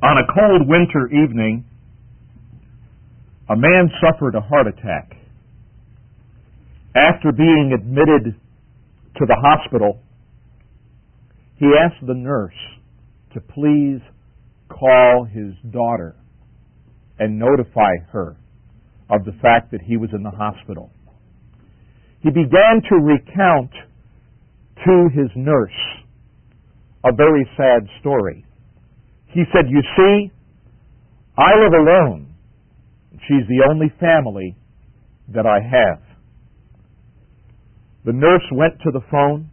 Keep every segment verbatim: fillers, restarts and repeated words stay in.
On a cold winter evening, a man suffered a heart attack. After being admitted to the hospital, he asked the nurse to please call his daughter and notify her of the fact that he was in the hospital. He began to recount to his nurse a very sad story. He said, "You see, I live alone. She's the only family that I have." The nurse went to the phone,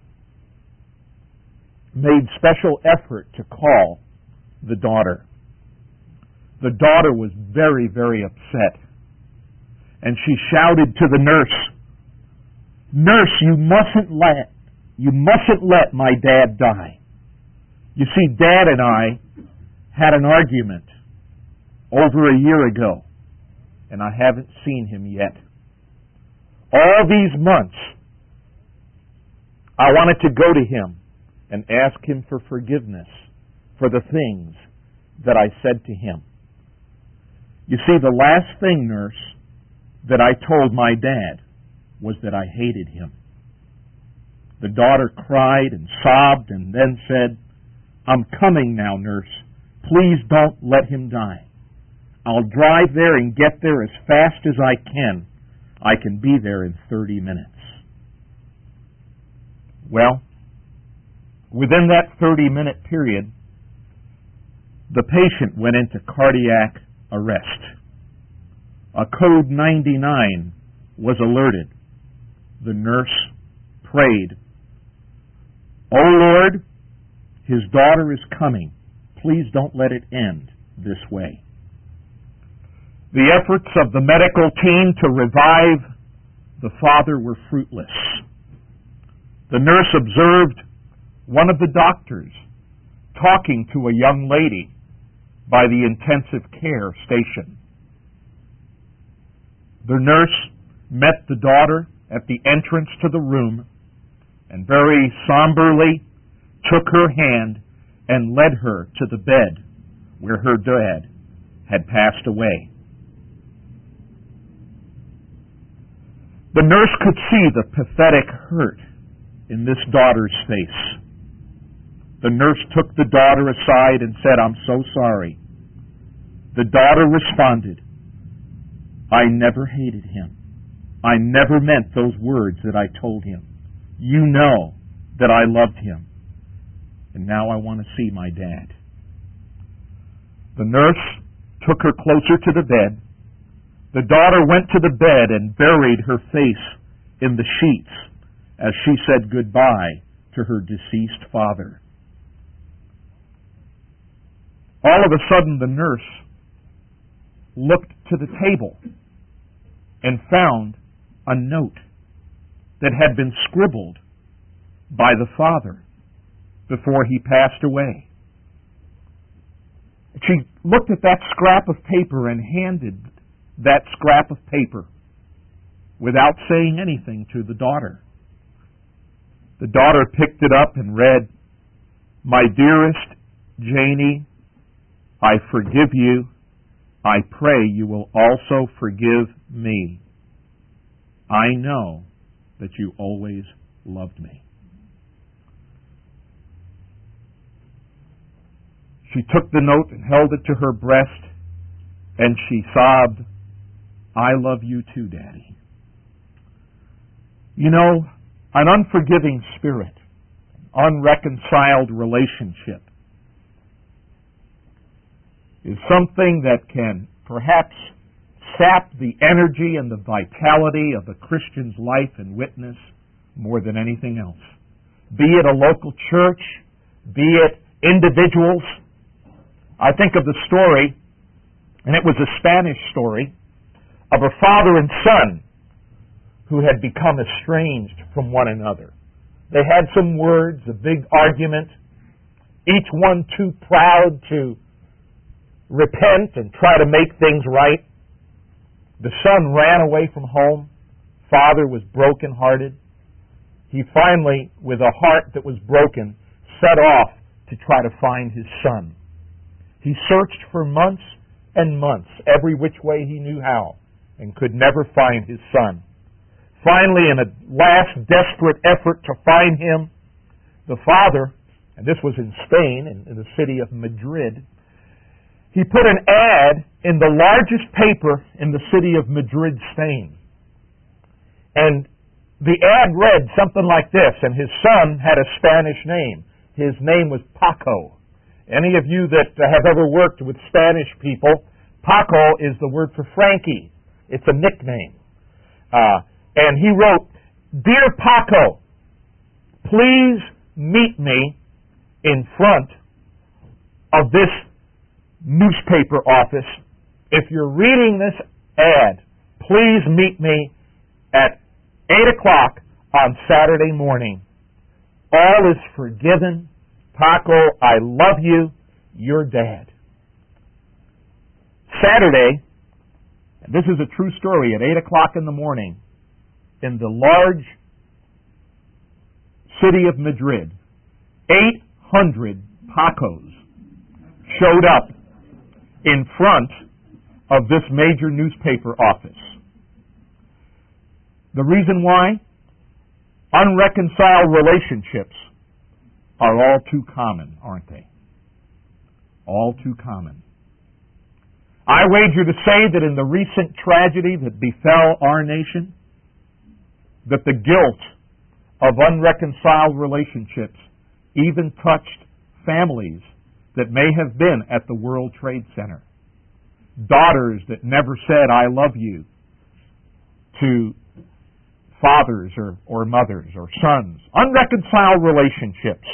made special effort to call the daughter. The daughter was very, very upset. And she shouted to the nurse, "Nurse, you mustn't let, you mustn't let my dad die. You see, Dad and I had an argument over a year ago, and I haven't seen him yet. All these months, I wanted to go to him and ask him for forgiveness for the things that I said to him. You see, the last thing, nurse, that I told my dad was that I hated him." The daughter cried and sobbed and then said, "I'm coming now, nurse. Please don't let him die. I'll drive there and get there as fast as I can. I can be there in thirty minutes. Well, within that thirty-minute period, the patient went into cardiac arrest. A code ninety-nine was alerted. The nurse prayed, "Oh Lord, his daughter is coming. Please don't let it end this way." The efforts of the medical team to revive the father were fruitless. The nurse observed one of the doctors talking to a young lady by the intensive care station. The nurse met the daughter at the entrance to the room and very somberly took her hand and led her to the bed where her dad had passed away. The nurse could see the pathetic hurt in this daughter's face. The nurse took the daughter aside and said, "I'm so sorry." The daughter responded, "I never hated him. I never meant those words that I told him. You know that I loved him. And now I want to see my dad." The nurse took her closer to the bed. The daughter went to the bed and buried her face in the sheets as she said goodbye to her deceased father. All of a sudden, the nurse looked to the table and found a note that had been scribbled by the father before he passed away. She looked at that scrap of paper and handed that scrap of paper without saying anything to the daughter. The daughter picked it up and read, "My dearest Janie, I forgive you. I pray you will also forgive me. I know that you always loved me." She took the note and held it to her breast, and she sobbed, "I love you too, Daddy." You know, an unforgiving spirit, unreconciled relationship, is something that can perhaps sap the energy and the vitality of a Christian's life and witness more than anything else. Be it a local church, be it individuals. I think of the story, and it was a Spanish story, of a father and son who had become estranged from one another. They had some words, a big argument, each one too proud to repent and try to make things right. The son ran away from home. Father was brokenhearted. He finally, with a heart that was broken, set off to try to find his son. He searched for months and months, every which way he knew how, and could never find his son. Finally, in a last desperate effort to find him, the father, and this was in Spain, in, in the city of Madrid, he put an ad in the largest paper in the city of Madrid, Spain. And the ad read something like this, and his son had a Spanish name. His name was Paco. Any of you that have ever worked with Spanish people, Paco is the word for Frankie. It's a nickname. Uh, and he wrote, "Dear Paco, please meet me in front of this newspaper office. If you're reading this ad, please meet me at eight o'clock on Saturday morning. All is forgiven. Paco, I love you. Your dad." Saturday, and this is a true story, at eight o'clock in the morning, in the large city of Madrid, eight hundred Pacos showed up in front of this major newspaper office. The reason why? Unreconciled relationships are all too common, aren't they? All too common. I wager to say that in the recent tragedy that befell our nation, that the guilt of unreconciled relationships even touched families that may have been at the World Trade Center. Daughters that never said, "I love you," to fathers or, or mothers or sons. Unreconciled relationships.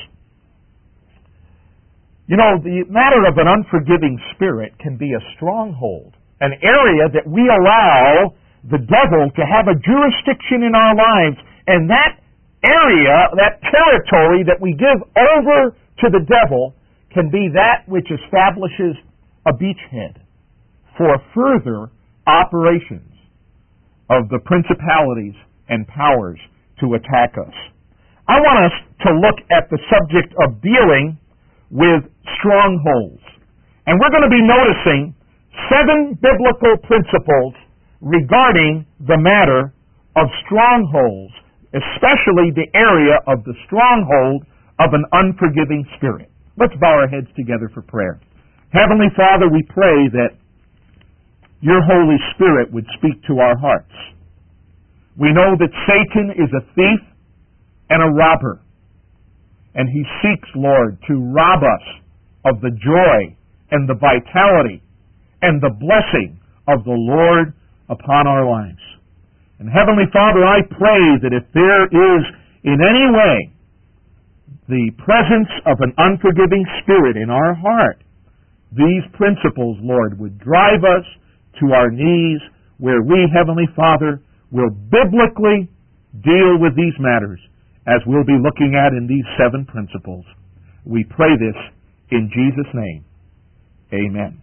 You know, the matter of an unforgiving spirit can be a stronghold, an area that we allow the devil to have a jurisdiction in our lives, and that area, that territory that we give over to the devil can be that which establishes a beachhead for further operations of the principalities and powers to attack us. I want us to look at the subject of dealing with strongholds. And we're going to be noticing seven biblical principles regarding the matter of strongholds, especially the area of the stronghold of an unforgiving spirit. Let's bow our heads together for prayer. Heavenly Father, we pray that your Holy Spirit would speak to our hearts. We know that Satan is a thief and a robber, and he seeks, Lord, to rob us of the joy and the vitality and the blessing of the Lord upon our lives. And Heavenly Father, I pray that if there is in any way the presence of an unforgiving spirit in our heart, these principles, Lord, would drive us to our knees, where we, Heavenly Father, will biblically deal with these matters, as we'll be looking at in these seven principles. We pray this in Jesus' name. Amen.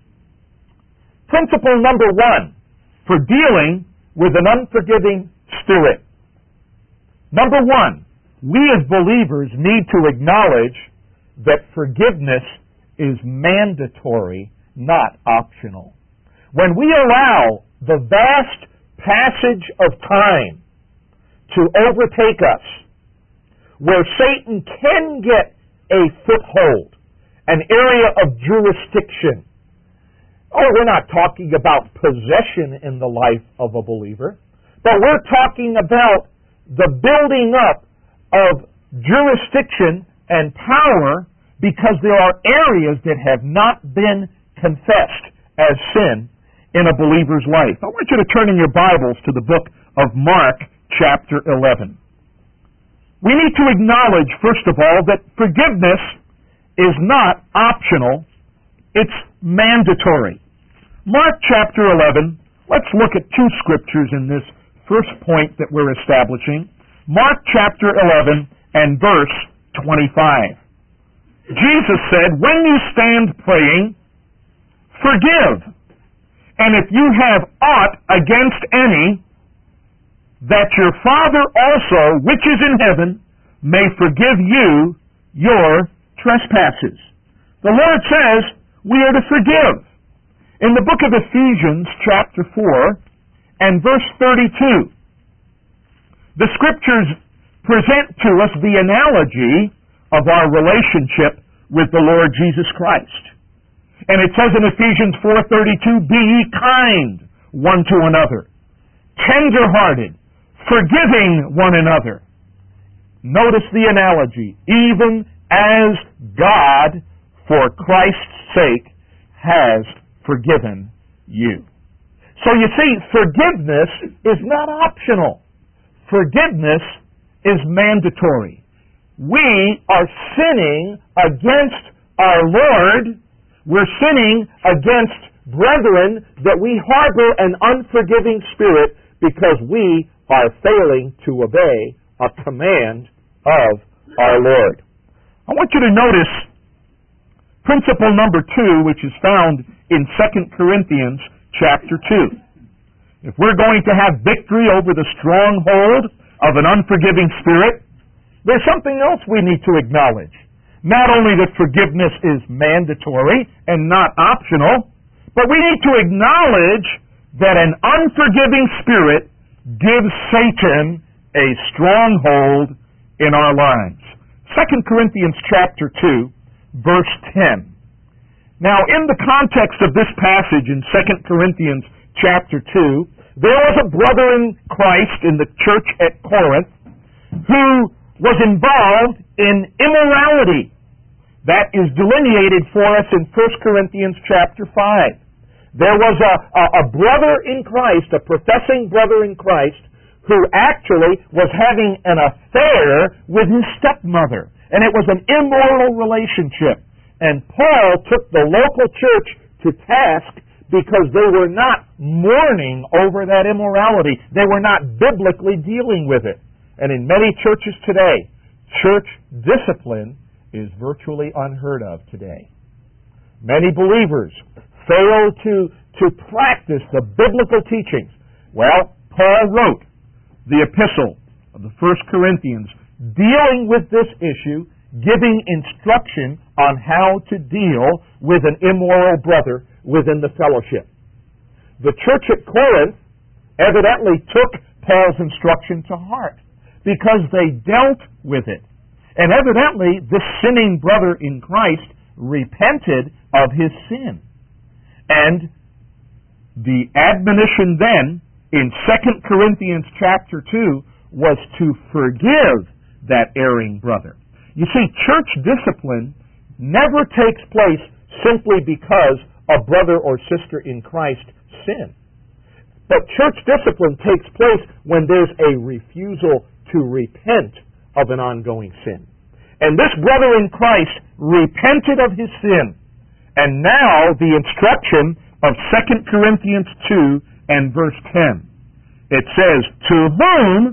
Principle number one for dealing with an unforgiving spirit. Number one, we as believers need to acknowledge that forgiveness is mandatory, not optional. When we allow the vast passage of time to overtake us, where Satan can get a foothold, an area of jurisdiction. Oh, we're not talking about possession in the life of a believer, but we're talking about the building up of jurisdiction and power, because there are areas that have not been confessed as sin in a believer's life. I want you to turn in your Bibles to the book of Mark, chapter eleven. We need to acknowledge, first of all, that forgiveness is not optional, it's mandatory. Mark chapter eleven, let's look at two scriptures in this first point that we're establishing. Mark chapter eleven and verse twenty-five. Jesus said, "When you stand praying, forgive. And if you have aught against any, that your Father also, which is in heaven, may forgive you your trespasses." The Lord says we are to forgive. In the book of Ephesians, chapter four, and verse thirty-two, the Scriptures present to us the analogy of our relationship with the Lord Jesus Christ. And it says in Ephesians four thirty-two, be ye kind one to another, tender-hearted, forgiving one another. Notice the analogy, even as God, for Christ's sake, has forgiven you. So you see, forgiveness is not optional. Forgiveness is mandatory. We are sinning against our Lord. We're sinning against brethren that we harbor an unforgiving spirit because we are failing to obey a command of our Lord. I want you to notice principle number two, which is found in Second Corinthians chapter two. If we're going to have victory over the stronghold of an unforgiving spirit, there's something else we need to acknowledge. Not only that forgiveness is mandatory and not optional, but we need to acknowledge that an unforgiving spirit gives Satan a stronghold in our lives. Second Corinthians chapter two, verse ten. Now, in the context of this passage in Second Corinthians chapter two, there was a brother in Christ in the church at Corinth who was involved in immorality. That is delineated for us in First Corinthians chapter five. There was a, a, a brother in Christ, a professing brother in Christ, who actually was having an affair with his stepmother. And it was an immoral relationship. And Paul took the local church to task because they were not mourning over that immorality. They were not biblically dealing with it. And in many churches today, church discipline is virtually unheard of today. Many believers fail to, to practice the biblical teachings. Well, Paul wrote the epistle of the First Corinthians dealing with this issue, giving instruction on how to deal with an immoral brother within the fellowship. The church at Corinth evidently took Paul's instruction to heart because they dealt with it. And evidently, this sinning brother in Christ repented of his sin. And the admonition then in Second Corinthians chapter two was to forgive that erring brother. You see, church discipline never takes place simply because a brother or sister in Christ sin. But church discipline takes place when there's a refusal to repent of an ongoing sin. And this brother in Christ repented of his sin. And now the instruction of Second Corinthians two and verse ten. It says, to whom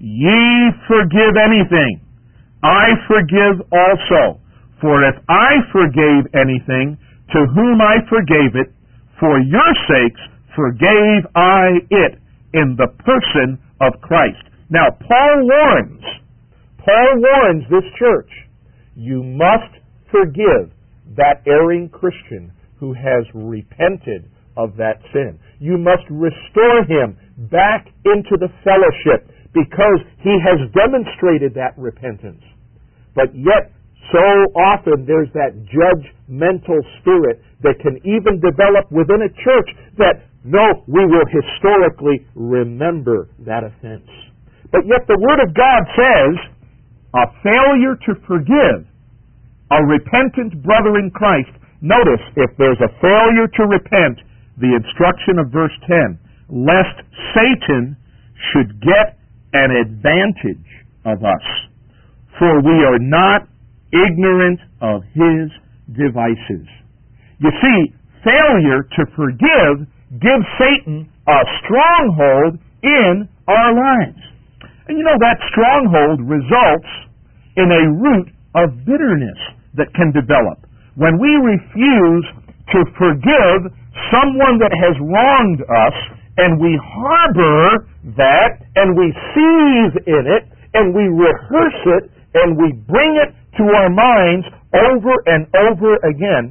ye forgive anything, I forgive also. For if I forgave anything, to whom I forgave it, for your sakes forgave I it in the person of Christ. Now, Paul warns, Paul warns this church, you must forgive that erring Christian who has repented of that sin. You must restore him back into the fellowship because he has demonstrated that repentance. But yet, so often there's that judgmental spirit that can even develop within a church that, no, we will historically remember that offense. But yet the Word of God says, a failure to forgive a repentant brother in Christ. Notice, if there's a failure to repent, the instruction of verse ten, lest Satan should get an advantage of us, for we are not ignorant of his devices. You see, failure to forgive gives Satan a stronghold in our lives. And you know, that stronghold results in a root of bitterness that can develop. When we refuse to forgive someone that has wronged us, and we harbor that, and we seize in it, and we rehearse it, and we bring it to our minds over and over again,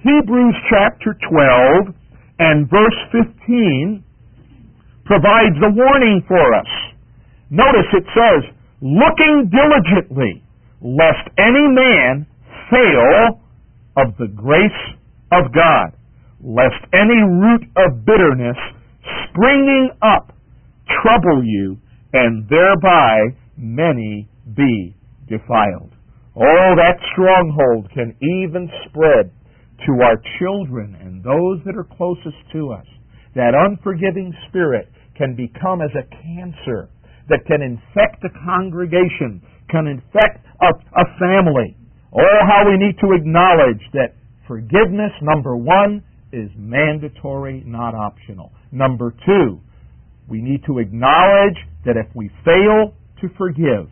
Hebrews chapter twelve and verse fifteen provides a warning for us. Notice it says, looking diligently, lest any man fail of the grace of God, lest any root of bitterness springing up trouble you, and thereby many be defiled. Oh, that stronghold can even spread to our children and those that are closest to us. That unforgiving spirit can become as a cancer that can infect a congregation, can infect a, a family. Oh, how we need to acknowledge that forgiveness, number one, is mandatory, not optional. Number two, we need to acknowledge that if we fail to forgive,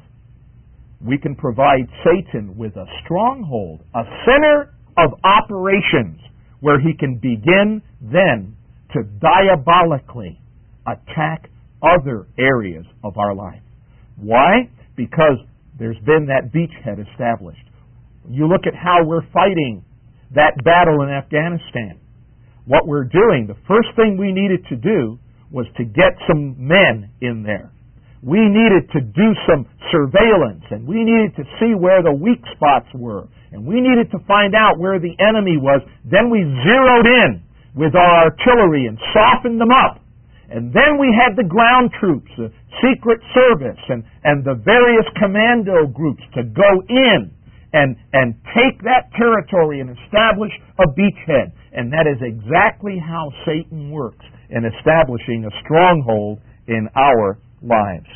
we can provide Satan with a stronghold, a center of operations, where he can begin then to diabolically attack other areas of our life. Why? Because there's been that beachhead established. You look at how we're fighting that battle in Afghanistan. What we're doing, the first thing we needed to do was to get some men in there. We needed to do some surveillance, and we needed to see where the weak spots were, and we needed to find out where the enemy was. Then we zeroed in with our artillery and softened them up. And then we had the ground troops, the Secret Service, and, and the various commando groups to go in and, and take that territory and establish a beachhead. And that is exactly how Satan works in establishing a stronghold in our lives.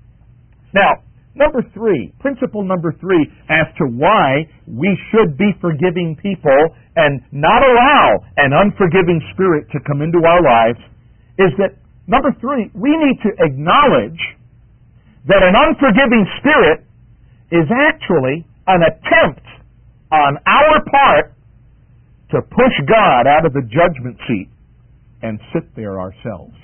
Now, number three, principle number three as to why we should be forgiving people and not allow an unforgiving spirit to come into our lives is that, number three, we need to acknowledge that an unforgiving spirit is actually an attempt on our part to push God out of the judgment seat and sit there ourselves.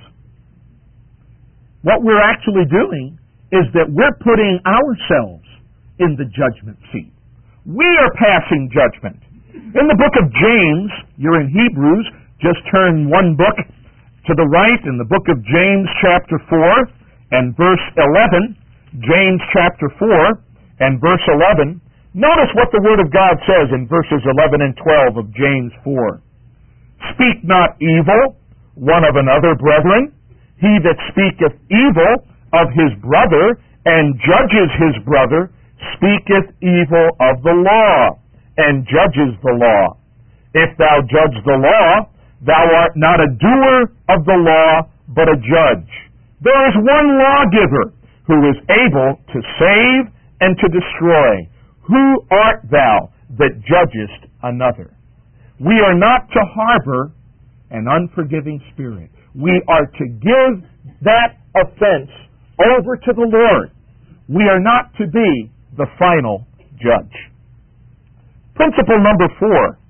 What we're actually doing is that we're putting ourselves in the judgment seat. We are passing judgment. In the book of James, you're in Hebrews, just turn one book to the right in the book of James chapter four and verse eleven, James chapter four and verse eleven, notice what the Word of God says in verses eleven and twelve of James four. Speak not evil one of another, brethren. He that speaketh evil of his brother and judges his brother speaketh evil of the law and judges the law. If thou judge the law, thou art not a doer of the law, but a judge. There is one lawgiver who is able to save and to destroy. Who art thou that judgest another? We are not to harbor an unforgiving spirit. We are to give that offense over to the Lord. We are not to be the final judge. Principle number four.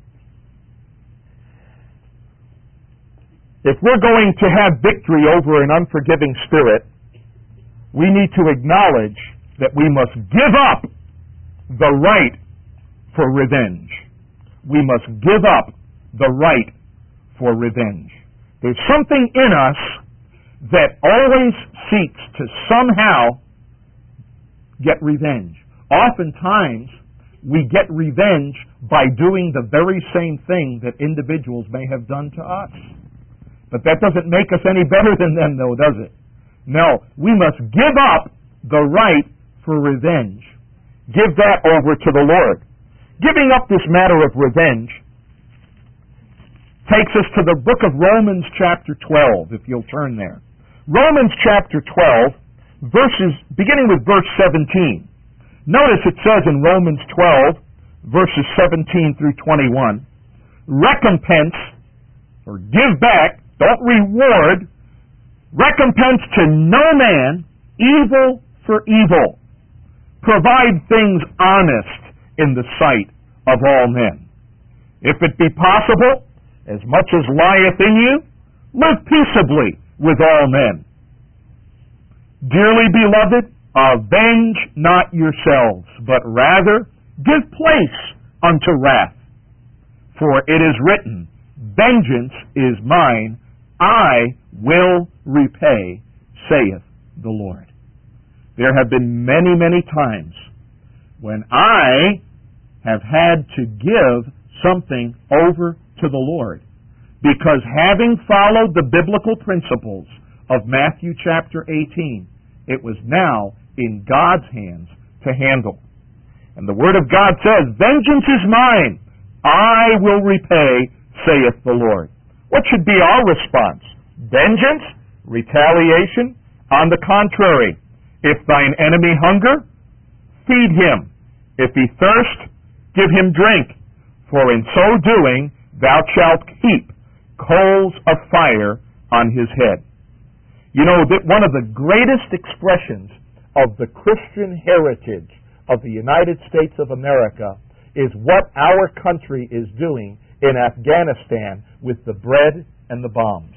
If we're going to have victory over an unforgiving spirit, we need to acknowledge that we must give up the right for revenge. We must give up the right for revenge. There's something in us that always seeks to somehow get revenge. Oftentimes, we get revenge by doing the very same thing that individuals may have done to us. But that doesn't make us any better than them, though, does it? No, we must give up the right for revenge. Give that over to the Lord. Giving up this matter of revenge takes us to the book of Romans chapter twelve, if you'll turn there. Romans chapter twelve, verses beginning with verse seventeen. Notice it says in Romans twelve, verses seventeen through twenty-one, recompense, or give back, don't reward, recompense to no man evil for evil. Provide things honest in the sight of all men. If it be possible, as much as lieth in you, live peaceably with all men. Dearly beloved, avenge not yourselves, but rather give place unto wrath. For it is written, vengeance is mine, I will repay, saith the Lord. There have been many, many times when I have had to give something over to the Lord, because having followed the biblical principles of Matthew chapter eighteen, it was now in God's hands to handle. And the Word of God says, vengeance is mine, I will repay, saith the Lord. What should be our response? Vengeance? Retaliation? On the contrary, if thine enemy hunger, feed him. If he thirst, give him drink. For in so doing, thou shalt heap coals of fire on his head. You know, that one of the greatest expressions of the Christian heritage of the United States of America is what our country is doing in Afghanistan with the bread and the bombs.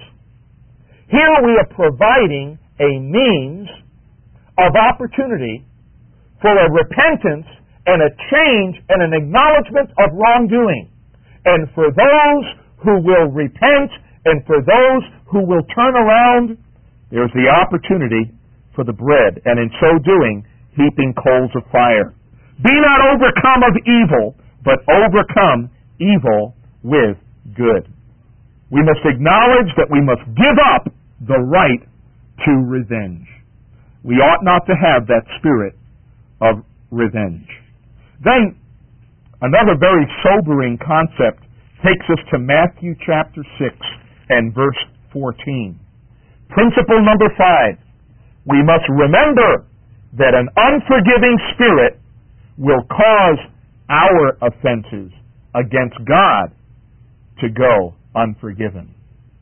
Here we are providing a means of opportunity for a repentance and a change and an acknowledgement of wrongdoing. And for those who will repent and for those who will turn around, there's the opportunity for the bread, and in so doing, heaping coals of fire. Be not overcome of evil, but overcome evil with good. We must acknowledge that we must give up the right to revenge. We ought not to have that spirit of revenge. Then, another very sobering concept takes us to Matthew chapter six and verse fourteen. Principle number five. We must remember that an unforgiving spirit will cause our offenses against God to go unforgiven.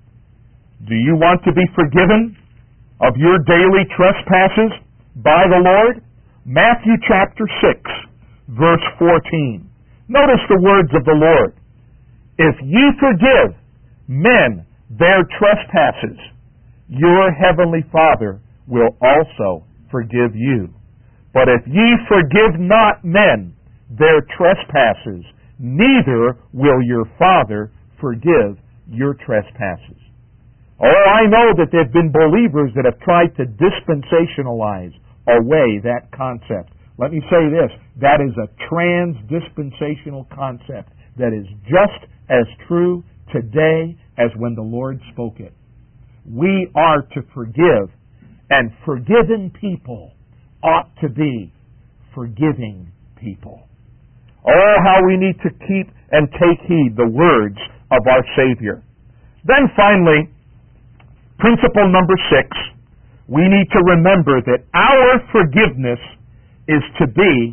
Do you want to be forgiven of your daily trespasses by the Lord? Matthew chapter six, verse fourteen. Notice the words of the Lord. If ye forgive men their trespasses, your heavenly Father will also forgive you. But if ye forgive not men their trespasses, neither will your Father forgive your trespasses. Oh, I know that there have been believers that have tried to dispensationalize away that concept. Let me say this, that is a trans-dispensational concept that is just as true today as when the Lord spoke it. We are to forgive, and forgiven people ought to be forgiving people. Oh, how we need to keep and take heed the words of our Savior. Then finally, principle number six, we need to remember that our forgiveness is to be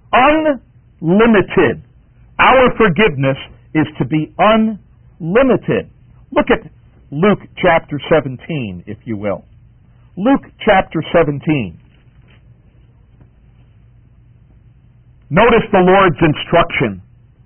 unlimited. Our forgiveness is to be unlimited. Look at Luke chapter seventeen, if you will. Luke chapter seventeen. Notice the Lord's instruction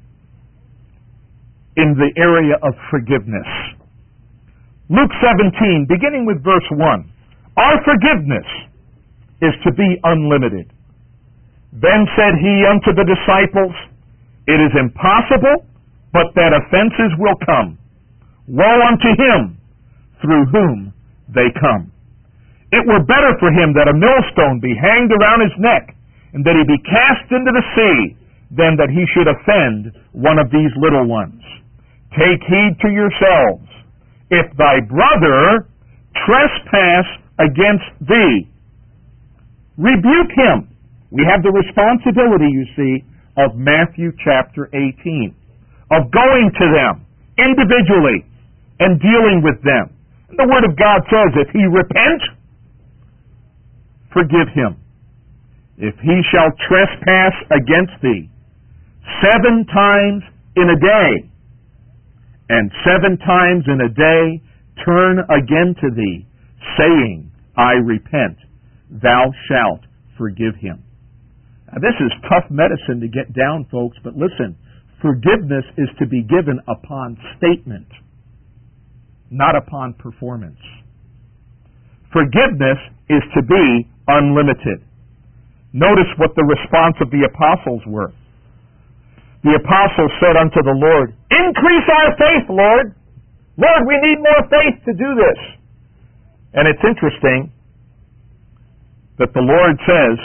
in the area of forgiveness. Luke seventeen, beginning with verse one. Our forgiveness is to be unlimited. Then said he unto the disciples, it is impossible, but that offenses will come. Woe unto him through whom they come. It were better for him that a millstone be hanged around his neck, and that he be cast into the sea, than that he should offend one of these little ones. Take heed to yourselves. If thy brother trespass against thee, rebuke him. We have the responsibility, you see, of Matthew chapter eighteen, of going to them individually and dealing with them. And the Word of God says, if he repent, forgive him. If he shall trespass against thee seven times in a day, and seven times in a day turn again to thee, saying, I repent, thou shalt forgive him. Now, this is tough medicine to get down, folks, but listen, forgiveness is to be given upon statement, not upon performance. Forgiveness is to be unlimited. Notice what the response of the apostles were. The apostles said unto the Lord, increase our faith, Lord. Lord, we need more faith to do this. And it's interesting that the Lord says,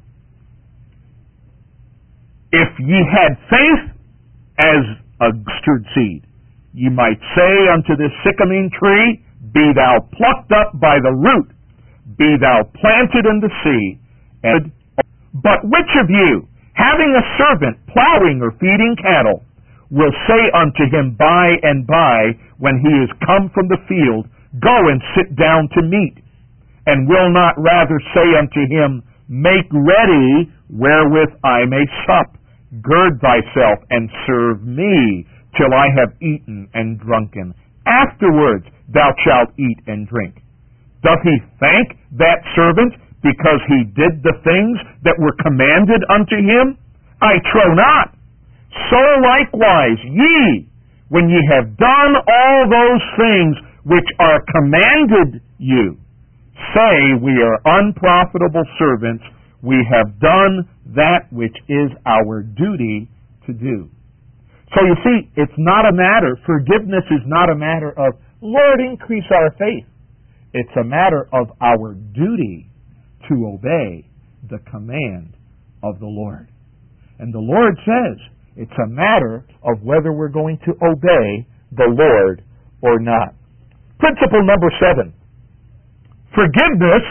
if ye had faith as a mustard seed, ye might say unto this sycamine tree, be thou plucked up by the root, be thou planted in the sea. And, but which of you, having a servant plowing or feeding cattle, will say unto him by and by, when he is come from the field, go and sit down to meat, and will not rather say unto him, make ready wherewith I may sup, gird thyself and serve me till I have eaten and drunken. Afterwards thou shalt eat and drink. Doth he thank that servant because he did the things that were commanded unto him? I trow not. So likewise ye, when ye have done all those things which are commanded you, say, we are unprofitable servants, we have done that which is our duty to do. So you see, it's not a matter, forgiveness is not a matter of, Lord, increase our faith. It's a matter of our duty to obey the command of the Lord. And the Lord says, it's a matter of whether we're going to obey the Lord or not. Principle number seven. Forgiveness.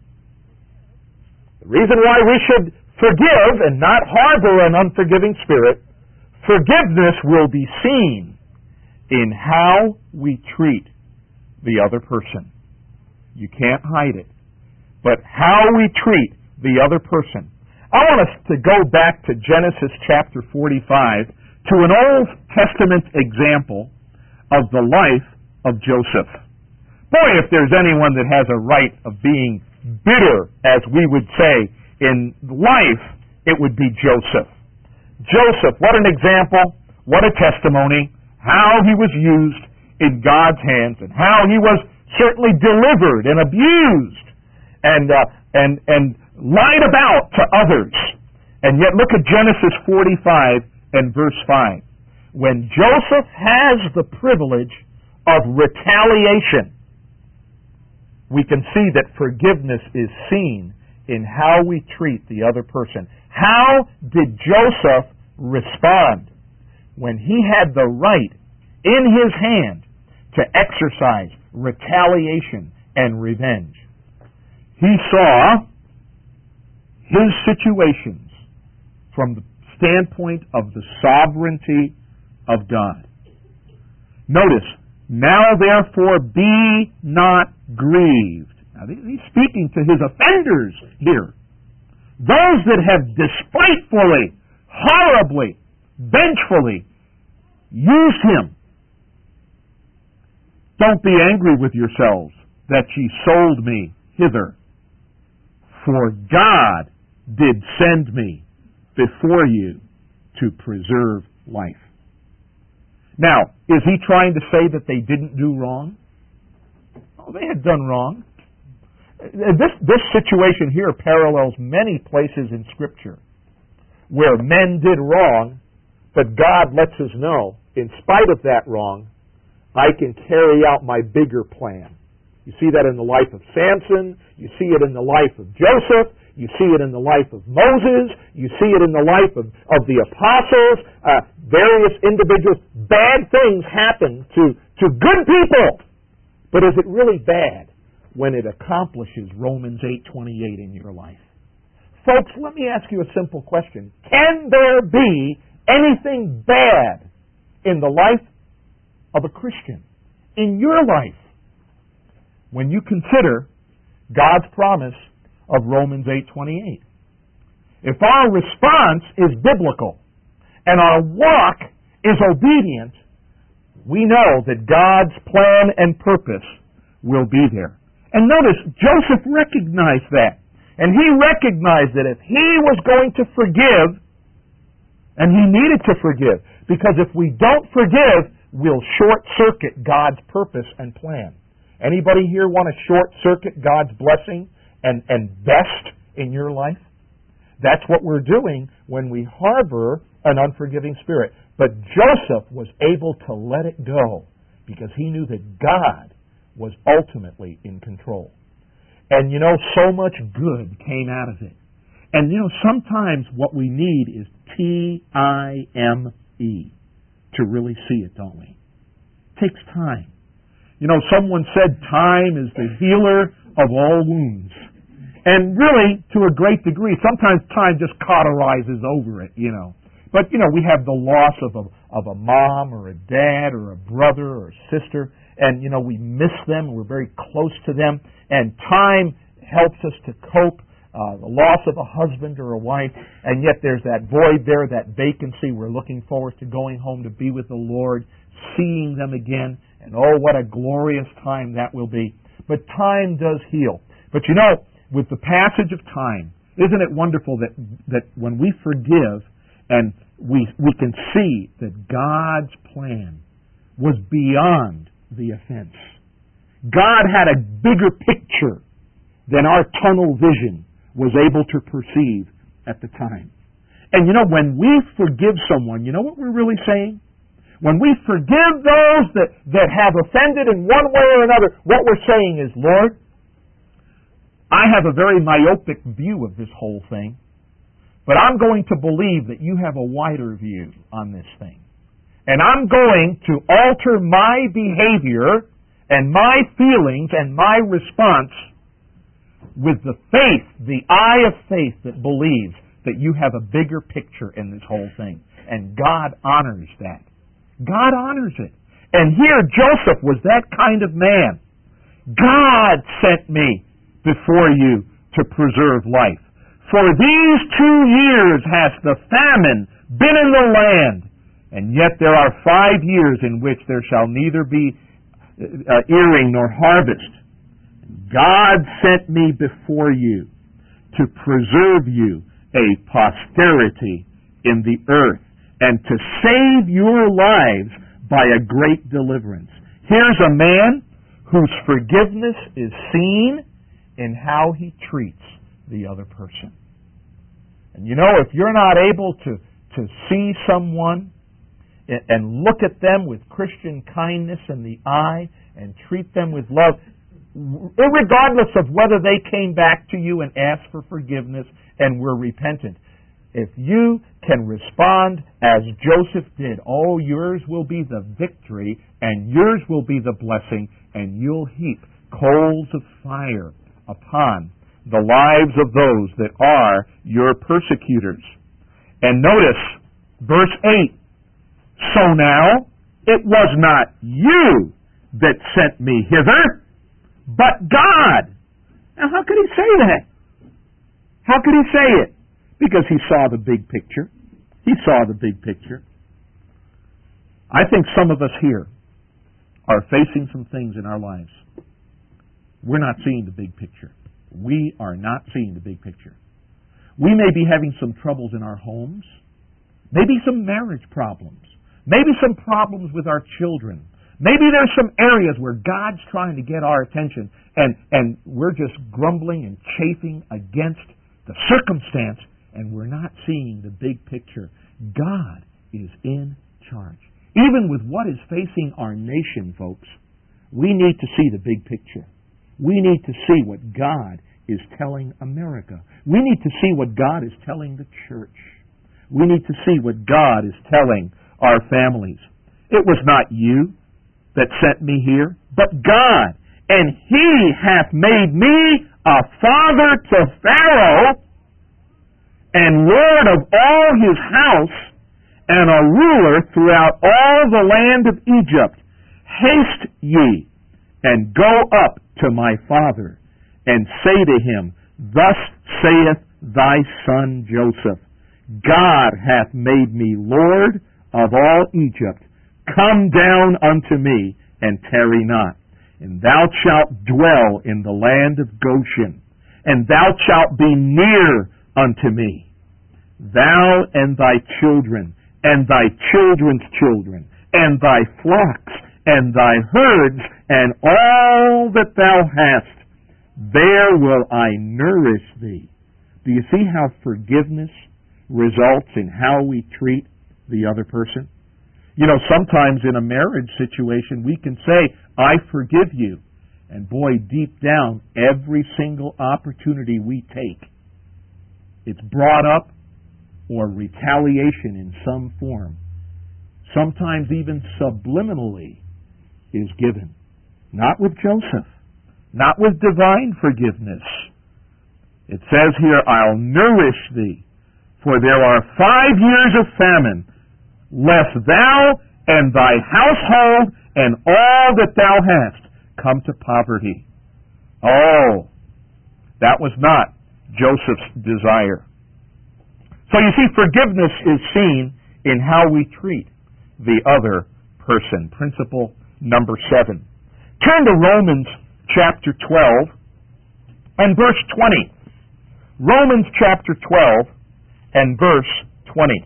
The reason why we should forgive and not harbor an unforgiving spirit, forgiveness will be seen in how we treat the other person. You can't hide it. But how we treat the other person. I want us to go back to Genesis chapter forty-five to an Old Testament example of the life of Joseph. Boy, if there's anyone that has a right of being bitter, as we would say, in life, it would be Joseph. Joseph, what an example, what a testimony, how he was used in God's hands, and how he was certainly delivered and abused and uh, and and lied about to others. And yet look at Genesis forty-five and verse five. When Joseph has the privilege of retaliation, we can see that forgiveness is seen in how we treat the other person. How did Joseph respond when he had the right in his hand to exercise retaliation and revenge? He saw his situations from the standpoint of the sovereignty of God. Notice, now therefore be not grieved. Now he's speaking to his offenders here. Those that have despitefully, horribly, vengefully used him. Don't be angry with yourselves that ye sold me hither. For God did send me before you to preserve life. Now, is he trying to say that they didn't do wrong? Oh, they had done wrong. This, this situation here parallels many places in Scripture where men did wrong, but God lets us know, in spite of that wrong, I can carry out my bigger plan. You see that in the life of Samson. You see it in the life of Joseph. You see it in the life of Moses. You see it in the life of, of the apostles. Uh, various individuals. Bad things happen to, to good people. But is it really bad when it accomplishes Romans eight twenty-eight in your life? Folks, let me ask you a simple question. Can there be anything bad in the life of a Christian? In your life? When you consider God's promise of Romans eight twenty-eight. If our response is biblical and our walk is obedient, we know that God's plan and purpose will be there. And notice, Joseph recognized that. And he recognized that if he was going to forgive, and he needed to forgive, because if we don't forgive, we'll short-circuit God's purpose and plan. Anybody here want to short-circuit God's blessing and, and best in your life? That's what we're doing when we harbor an unforgiving spirit. But Joseph was able to let it go because he knew that God was ultimately in control. And you know, so much good came out of it. And you know, sometimes what we need is T I M E to really see it, don't we? It takes time. You know, someone said time is the healer of all wounds. And really, to a great degree, sometimes time just cauterizes over it, you know. But, you know, we have the loss of a, of a mom or a dad or a brother or a sister, and, you know, we miss them, and we're very close to them, and time helps us to cope. Uh, the loss of a husband or a wife, and yet there's that void there, that vacancy. We're looking forward to going home to be with the Lord, seeing them again, and oh, what a glorious time that will be. But time does heal. But you know, with the passage of time, isn't it wonderful that that when we forgive and we we can see that God's plan was beyond the offense. God had a bigger picture than our tunnel vision was able to perceive at the time. And you know, when we forgive someone, you know what we're really saying? When we forgive those that, that have offended in one way or another, what we're saying is, Lord, I have a very myopic view of this whole thing, but I'm going to believe that you have a wider view on this thing. And I'm going to alter my behavior and my feelings and my response with the faith, the eye of faith that believes that you have a bigger picture in this whole thing. And God honors that. God honors it. And here Joseph was that kind of man. God sent me before you to preserve life. For these two years hath the famine been in the land, and yet there are five years in which there shall neither be uh, earing nor harvest. God sent me before you to preserve you a posterity in the earth and to save your lives by a great deliverance. Here's a man whose forgiveness is seen in how he treats the other person. And you know, if you're not able to, to see someone and look at them with Christian kindness in the eye and treat them with love, regardless of whether they came back to you and asked for forgiveness and were repentant, if you can respond as Joseph did, oh, yours will be the victory and yours will be the blessing, and you'll heap coals of fire upon the lives of those that are your persecutors. And notice verse eight, so now it was not you that sent me hither, but God. Now how could he say that? How could he say it? Because he saw the big picture. He saw the big picture. I think some of us here are facing some things in our lives. We're not seeing the big picture. We are not seeing the big picture. We may be having some troubles in our homes, maybe some marriage problems, maybe some problems with our children. Maybe there's some areas where God's trying to get our attention, and, and we're just grumbling and chafing against the circumstance, and we're not seeing the big picture. God is in charge. Even with what is facing our nation, folks, we need to see the big picture. We need to see what God is telling America. We need to see what God is telling the church. We need to see what God is telling our families. It was not you that sent me here, but God. And He hath made me a father to Pharaoh, and Lord of all his house, and a ruler throughout all the land of Egypt. Haste ye, and go up to my father, and say to him, Thus saith thy son Joseph, God hath made me Lord of all Egypt. Come down unto me, and tarry not. And thou shalt dwell in the land of Goshen, and thou shalt be near unto me, thou and thy children, and thy children's children, and thy flocks, and thy herds, and all that thou hast. There will I nourish thee, Do you see how forgiveness results in how we treat the other person? You know, sometimes in a marriage situation, we can say, I forgive you. And boy, deep down, every single opportunity we take, it's brought up or retaliation in some form, sometimes even subliminally, is given. Not with Joseph, not with divine forgiveness. It says here, I'll nourish thee, for there are five years of famine, lest thou and thy household and all that thou hast come to poverty. Oh, that was not Joseph's desire. So you see, forgiveness is seen in how we treat the other person. Principle number seven. Turn to Romans chapter twelve and verse twenty. Romans chapter twelve and verse twenty.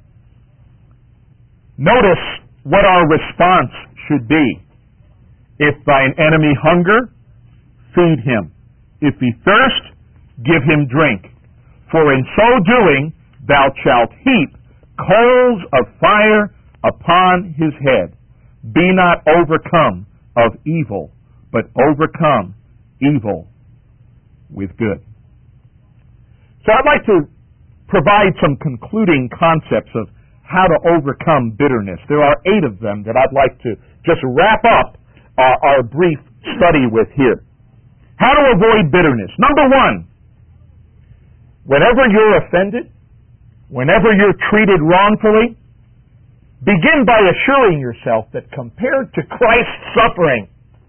Notice what our response should be. If thine enemy hunger, feed him. If he thirst, give him drink. For in so doing, thou shalt heap coals of fire upon his head. Be not overcome of evil, but overcome evil with good. So I'd like to provide some concluding concepts of how to overcome bitterness. There are eight of them that I'd like to just wrap up our, our brief study with here. How to avoid bitterness. Number one, whenever you're offended, whenever you're treated wrongfully, begin by assuring yourself that compared to Christ's suffering,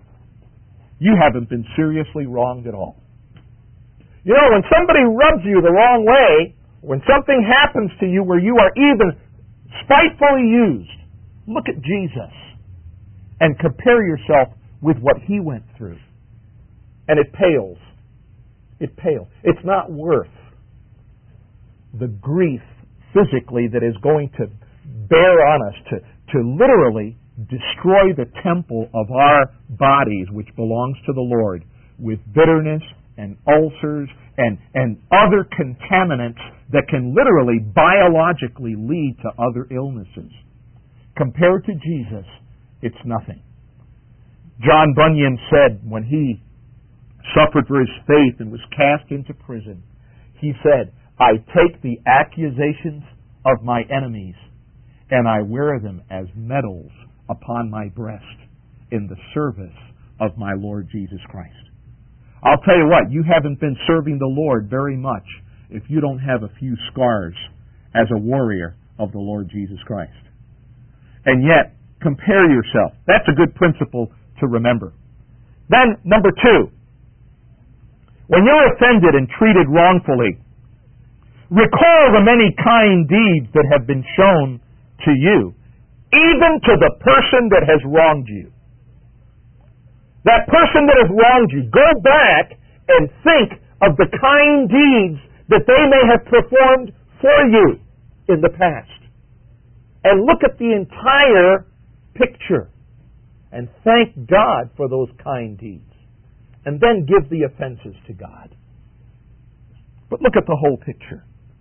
you haven't been seriously wronged at all. You know, when somebody rubs you the wrong way, when something happens to you where you are even spitefully used, look at Jesus and compare yourself with what he went through. And it pales. It pales. It's not worth the grief physically that is going to bear on us to, to literally destroy the temple of our bodies, which belongs to the Lord, with bitterness and ulcers and, and other contaminants that can literally biologically lead to other illnesses. Compared to Jesus, it's nothing. John Bunyan said when he suffered for his faith and was cast into prison, he said, I take the accusations of my enemies and I wear them as medals upon my breast in the service of my Lord Jesus Christ. I'll tell you what, you haven't been serving the Lord very much if you don't have a few scars as a warrior of the Lord Jesus Christ. And yet, compare yourself. That's a good principle to remember. Then, number two, when you're offended and treated wrongfully, recall the many kind deeds that have been shown to you, even to the person that has wronged you. That person that has wronged you, go back and think of the kind deeds that they may have performed for you in the past. And look at the entire picture and thank God for those kind deeds. And then give the offenses to God. But look at the whole picture.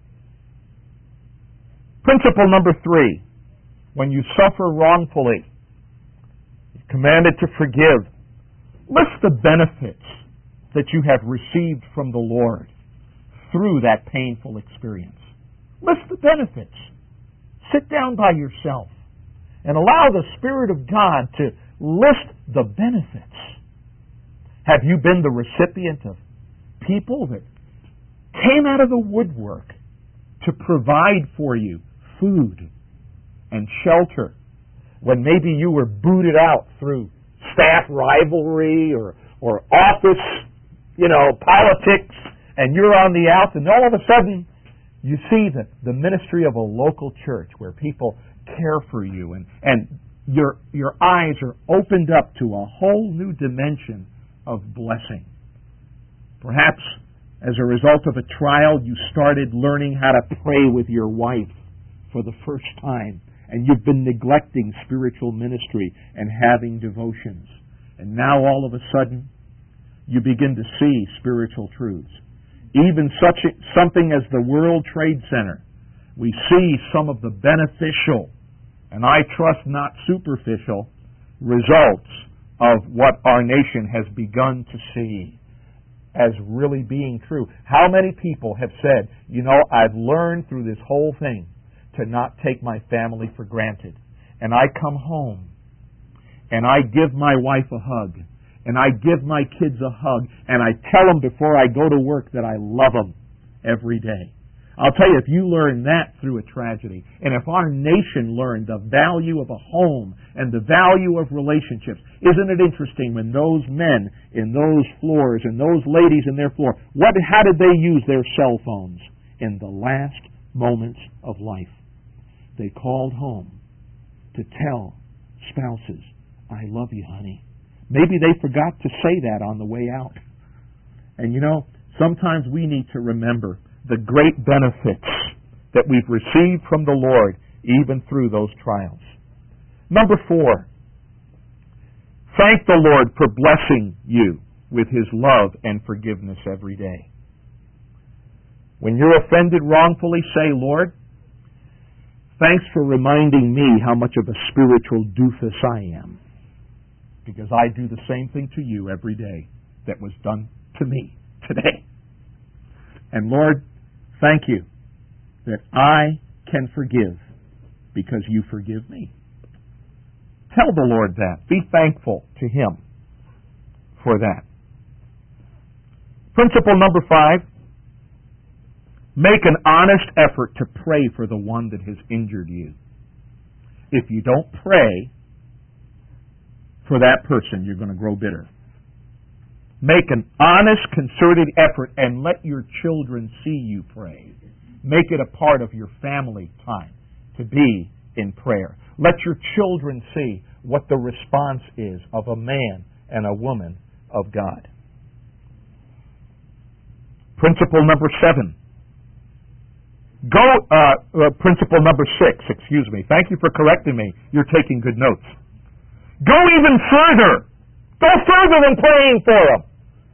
Principle number three. When you suffer wrongfully, you're commanded to forgive. List the benefits that you have received from the Lord through that painful experience. List the benefits. Sit down by yourself and allow the Spirit of God to list the benefits. Have you been the recipient of people that came out of the woodwork to provide for you food and shelter when maybe you were booted out through staff rivalry or, or office, you know, politics, and you're on the outs, and all of a sudden you see the, the ministry of a local church where people care for you, and, and your, your eyes are opened up to a whole new dimension of blessing. Perhaps as a result of a trial, you started learning how to pray with your wife for the first time, and you've been neglecting spiritual ministry and having devotions. And now all of a sudden, you begin to see spiritual truths. even such a, something as the World Trade Center, we see some of the beneficial, and I trust not superficial, results of what our nation has begun to see as really being true. How many people have said, you know, I've learned through this whole thing to not take my family for granted. And I come home, and I give my wife a hug, and I give my kids a hug, and I tell them before I go to work that I love them every day. I'll tell you, if you learn that through a tragedy, and if our nation learned the value of a home and the value of relationships, isn't it interesting when those men in those floors and those ladies in their floor, what, how did they use their cell phones in the last moments of life? They called home to tell spouses, I love you, honey. Maybe they forgot to say that on the way out. And you know, sometimes we need to remember the great benefits that we've received from the Lord even through those trials. Number four, thank the Lord for blessing you with His love and forgiveness every day. When you're offended wrongfully, say, Lord, thanks for reminding me how much of a spiritual doofus I am, because I do the same thing to you every day that was done to me today. And Lord, thank you that I can forgive because you forgive me. Tell the Lord that. Be thankful to Him for that. Principle number five, make an honest effort to pray for the one that has injured you. If you don't pray for that person, you're going to grow bitter. Make an honest, concerted effort and let your children see you pray. Make it a part of your family time to be in prayer. Let your children see what the response is of a man and a woman of God. Principle number seven. Go, uh, uh, principle number six, excuse me. Thank you for correcting me. You're taking good notes. Go even further. Go further than praying for them.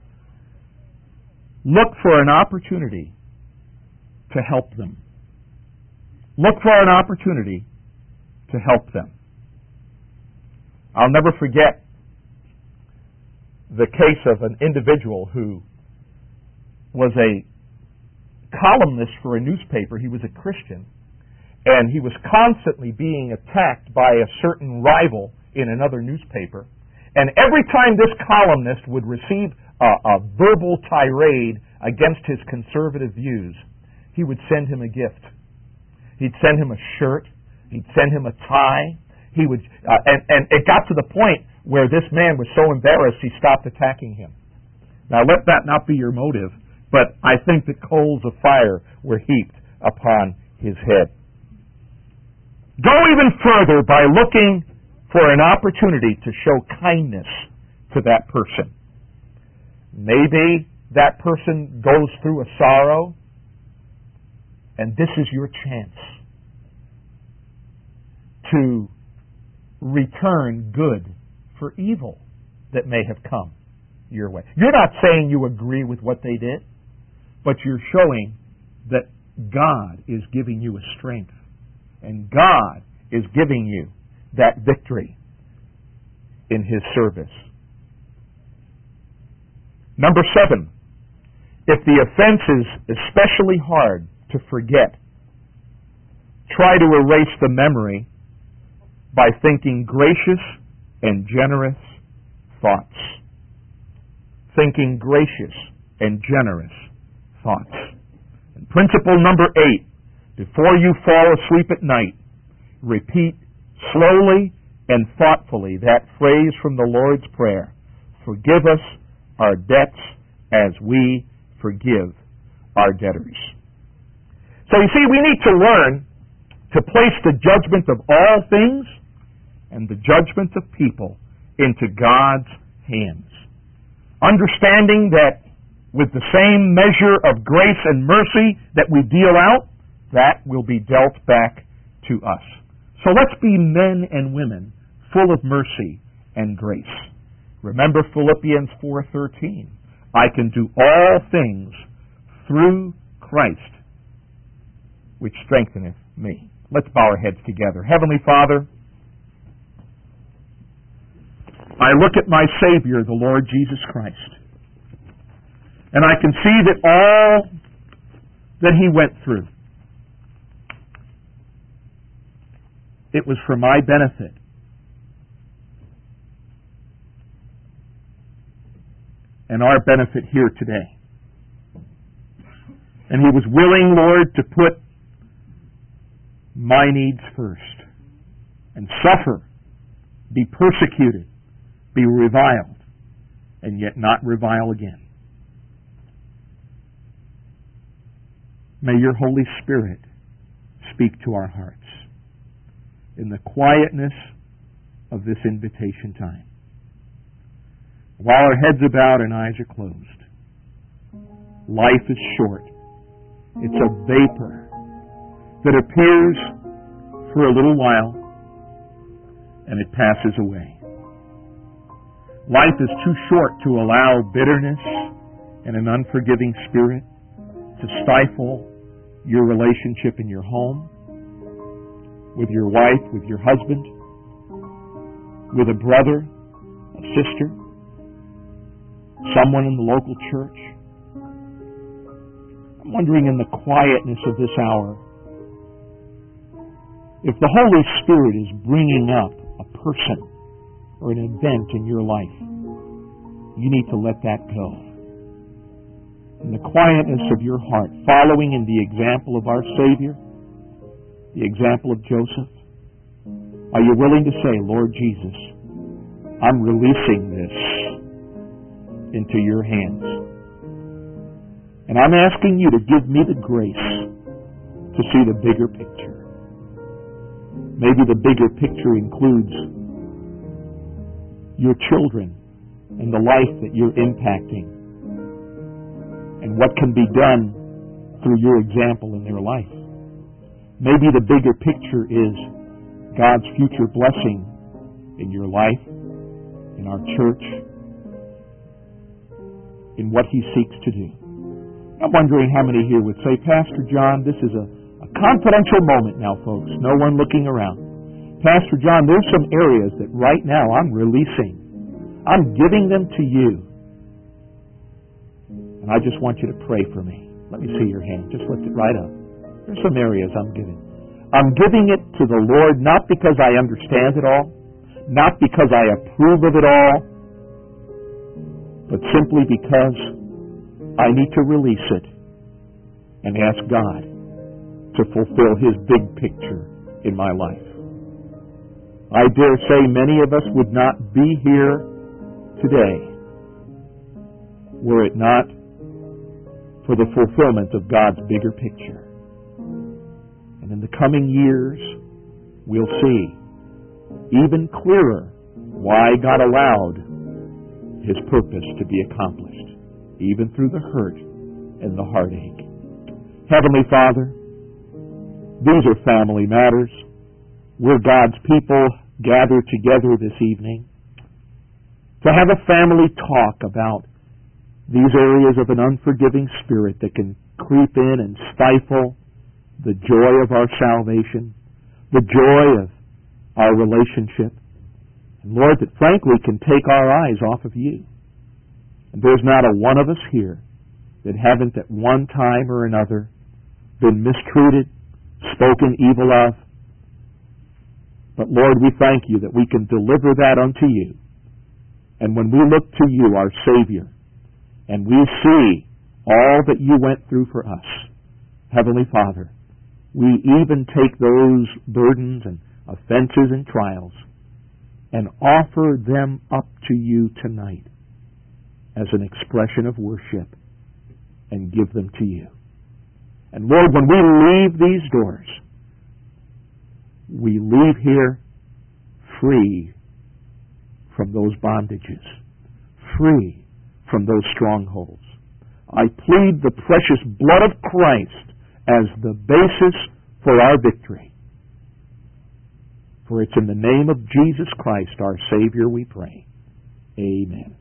Look for an opportunity to help them. Look for an opportunity to help them. I'll never forget the case of an individual who was a columnist for a newspaper. He was a Christian, and he was constantly being attacked by a certain rival in another newspaper. And every time this columnist would receive a, a verbal tirade against his conservative views, he would send him a gift. He'd send him a shirt. He'd send him a tie. He would, uh, and, and it got to the point where this man was so embarrassed he stopped attacking him. Now let that not be your motive, but I think that coals of fire were heaped upon his head. Go even further by looking for an opportunity to show kindness to that person. Maybe that person goes through a sorrow, and this is your chance to return good for evil that may have come your way. You're not saying you agree with what they did, but you're showing that God is giving you a strength, and God is giving you that victory in His service. Number seven, if the offense is especially hard to forget, try to erase the memory by thinking gracious and generous thoughts. Thinking gracious and generous thoughts. And principle number eight, before you fall asleep at night, repeat slowly and thoughtfully that phrase from the Lord's Prayer, forgive us our debts as we forgive our debtors. So you see, we need to learn to place the judgment of all things and the judgment of people into God's hands. Understanding that with the same measure of grace and mercy that we deal out, that will be dealt back to us. So let's be men and women full of mercy and grace. Remember Philippians four thirteen. I can do all things through Christ, which strengtheneth me. Let's bow our heads together. Heavenly Father, I look at my Savior, the Lord Jesus Christ, and I can see that all that He went through, it was for my benefit. And our benefit here today. And He was willing, Lord, to put my needs first and suffer, be persecuted, be reviled, and yet not revile again. May your Holy Spirit speak to our hearts in the quietness of this invitation time. While our heads are bowed and eyes are closed, life is short. It's a vapor that appears for a little while and it passes away. Life is too short to allow bitterness and an unforgiving spirit to stifle your relationship in your home, with your wife, with your husband, with a brother, a sister, someone in the local church. I'm wondering in the quietness of this hour, if the Holy Spirit is bringing up a person or an event in your life, you need to let that go. In the quietness of your heart, following in the example of our Savior, the example of Joseph, are you willing to say, Lord Jesus, I'm releasing this into your hands. And I'm asking you to give me the grace to see the bigger picture. Maybe the bigger picture includes your children and the life that you're impacting and what can be done through your example in their life. Maybe the bigger picture is God's future blessing in your life, in our church, in what He seeks to do. I'm wondering how many here would say, Pastor John, this is a, a confidential moment now, folks. No one looking around. Pastor John, there's some areas that right now I'm releasing. I'm giving them to you. And I just want you to pray for me. Let me see your hand. Just lift it right up. There's some areas I'm giving. I'm giving it to the Lord not because I understand it all, not because I approve of it all, but simply because I need to release it and ask God to fulfill His big picture in my life. I dare say many of us would not be here today were it not for the fulfillment of God's bigger picture. And in the coming years, we'll see even clearer why God allowed His purpose to be accomplished, even through the hurt and the heartache. Heavenly Father, these are family matters. We're God's people gathered together this evening to have a family talk about these areas of an unforgiving spirit that can creep in and stifle the joy of our salvation, the joy of our relationship. And Lord, that frankly can take our eyes off of you. And there's not a one of us here that haven't at one time or another been mistreated, spoken evil of. But Lord, we thank you that we can deliver that unto you. And when we look to you, our Savior, and we see all that you went through for us, Heavenly Father, we even take those burdens and offenses and trials and offer them up to you tonight as an expression of worship and give them to you. And Lord, when we leave these doors, we leave here free from those bondages, free from those strongholds. I plead the precious blood of Christ as the basis for our victory. For it's in the name of Jesus Christ, our Savior, we pray. Amen.